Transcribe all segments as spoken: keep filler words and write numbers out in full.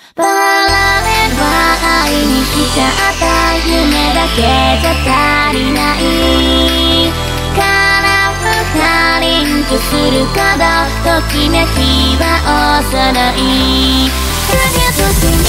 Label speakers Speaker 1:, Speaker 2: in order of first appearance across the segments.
Speaker 1: バラれば会いに来ちゃった夢だけじゃ足りないから二リンクするかどときめきは幼い影とし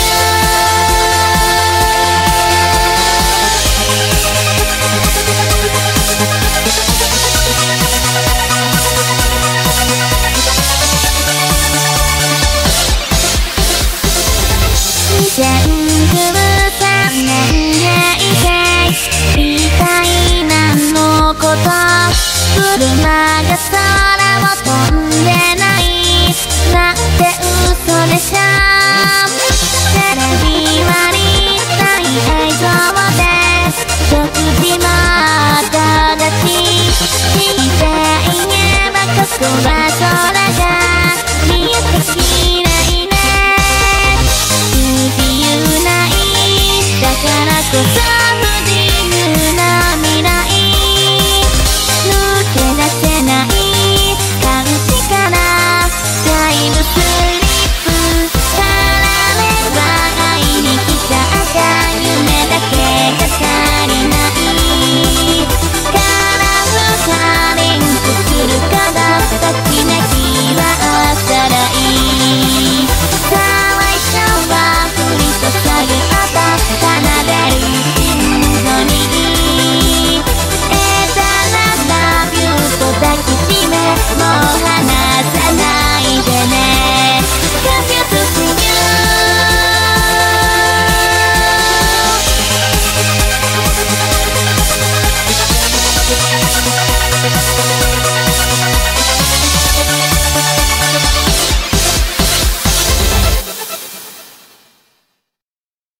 Speaker 1: 全部さんねん平成みたいなのこと車が空を飛んでないなんて嘘でしょテレビは立体映像で食事も後出しして言えばここは空が見えてきれいねだからこそ